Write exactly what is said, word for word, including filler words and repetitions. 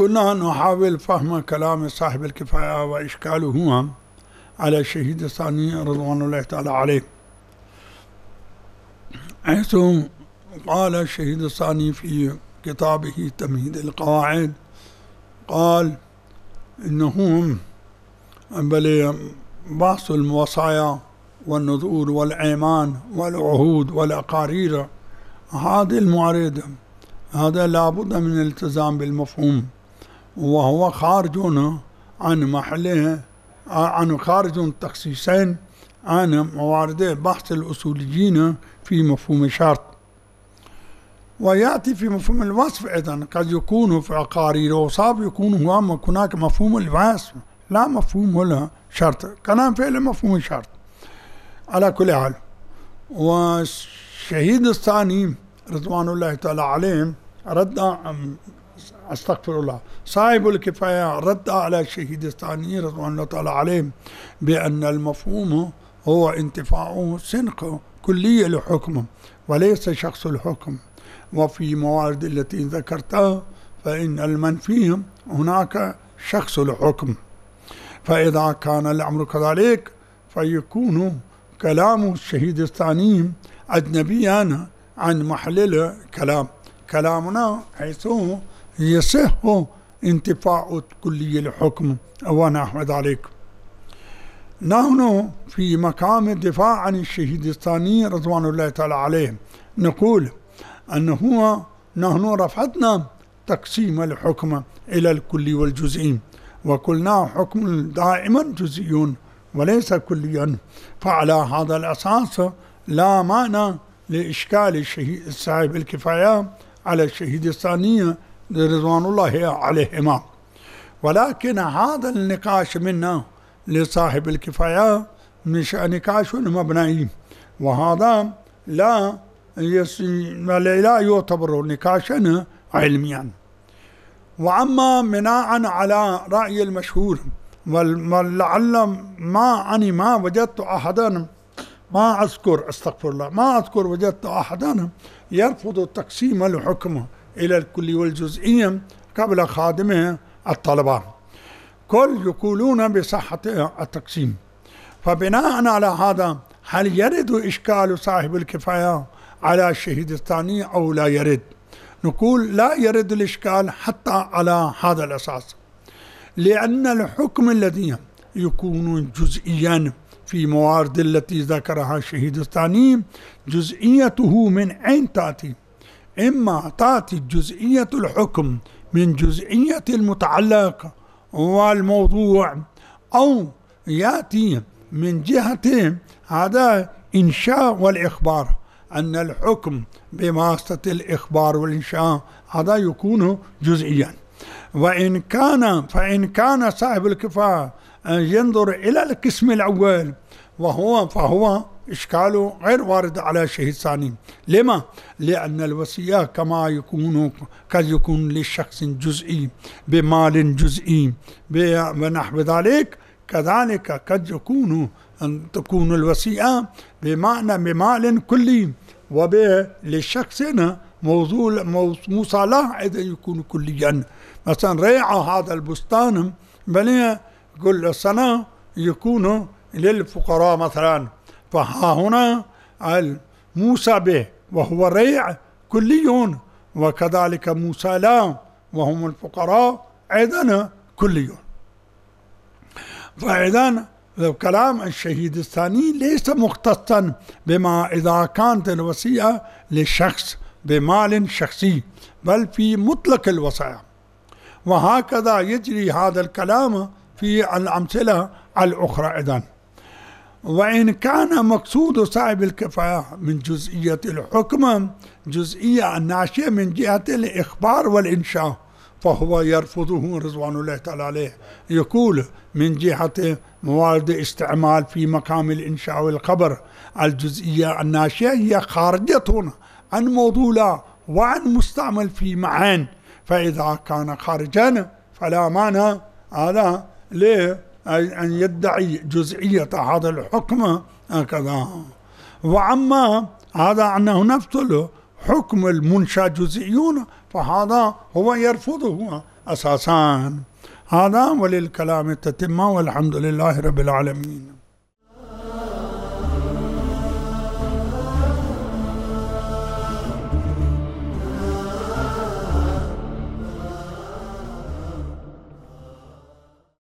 كنا نحاول فهم كلام صاحب الكفاية وإشكاله على الشهيد الثاني رضوان الله تعالى عليه، حيث قال الشهيد الثاني في كتابه تمهيد القواعد، قال إنهم بل بحث الوصايا والنذور والأيمان والعهود والأقارير، هذه المعارضة هذا لابد من الالتزام بالمفهوم، وهو خارج عن محله، عن خارج تخصيصين عن موارد بحث الأصوليين في مفهوم الشرط. ويأتي في مفهوم الوصف أيضا، قد يكون في أقارير وأوصاف يكون هو هناك مفهوم الوصف لا مفهوم الشرط، كلام فعل مفهوم الشرط. على كل حال، والشهيد الثاني رضوان الله تعالى عليه رد، استغفر الله، صاحب الكفاية رد على الشهيد الثاني رضوان الله تعالى عليه بأن المفهوم هو انتفاع سنق كلية لحكم وليس شخص الحكم، وفي موارد التي ذكرتها فإن المنفي هناك شخص الحكم، فإذا كان الأمر كذلك فيكون كلام الشهيد الثاني أجنبيا عن محل الكلام، كلامنا حيث يصح انتفاع كلية الحكم ونحو ذلك. نحن في مقام الدفاع عن الشهيد الثاني رضوان الله تعالى عليه نقول أنه نحن رفضنا تقسيم الحكم إلى الكلي والجزئي، وقلنا حكم دائما جزئي وليس كليا، فعلى هذا الأساس لا معنى لإشكال الشهيد صاحب الكفاية على الشهيد الثاني رضوان الله عليهما. ولكن هذا النقاش منا لصاحب الكفاية مش نقاش مبنائي، وهذا لا لا يعتبر نقاشا علميا. وأما بناء على رأي المشهور، ولعل ما أني ما وجدت أحدا ما أذكر استغفر الله ما أذكر وجدت أحدا يرفض تقسيم الحكم إلى الكلي والجزئي قبل خادمه الطلبة، كل يقولون بصحة التقسيم. فبناء على هذا هل يرد إشكال صاحب الكفاية على الشهيد الثاني أو لا يرد؟ نقول لا يرد الإشكال حتى على هذا الأساس، لأن الحكم الذي يكون جزئيا في موارد التي ذكرها الشهيد الثاني جزئيته من أين تأتي؟ إما تأتي جزئية الحكم من جزئية المتعلق والموضوع، أو يأتي من جهة هذا إنشاء والإخبار، أن الحكم بواسطة الإخبار والإنشاء هذا يكون جزئيا. وإن كان فإن كان صاحب الكفاية ينظر إلى القسم الأول وهو فهو إشكاله غير وارد على الشهيد الثاني. لما؟ لأن الوصية كما يكون قد يكون لشخص جزئي بمال جزئي ونحو ذلك، كذلك قد يكون أن تكون الوصية بمعنى بمال كلي ولشخص موصول مصالح إذا يكون كليا. مثلا ريع هذا البستان بل كل سنة يكون للفقراء مثلا، فها هنا موسى به وهو ريع كلي، وكذلك موسى لا وهم الفقراء أيضا كليون. فإذا كلام الشهيد الثاني ليس مختصا بما إذا كانت الوصية للشخص بمال شخصي، بل في مطلق الوصايا. وهكذا يجري هذا الكلام في الأمثلة الأخرى أيضا. وإن كان مقصود صاحب الكفاية من جزئية الحكم جزئية الناشئة من جهة الإخبار والإنشاء، فهو يرفضه رضوان الله تعالى عليه، يقول من جهة موارد استعمال في مقام الإنشاء والخبر الجزئية الناشئة هي خارجة عن موضوع وعن مستعمل في معان، فإذا كان خارجا فلا معنى هذا لأن يدعي جزئية هذا الحكم هكذا. وأما هذا أنه نفس حكم المنشأ جزئيون فهذا هو يرفضه أساسان. هذا وللكلام التتمة والحمد لله رب العالمين.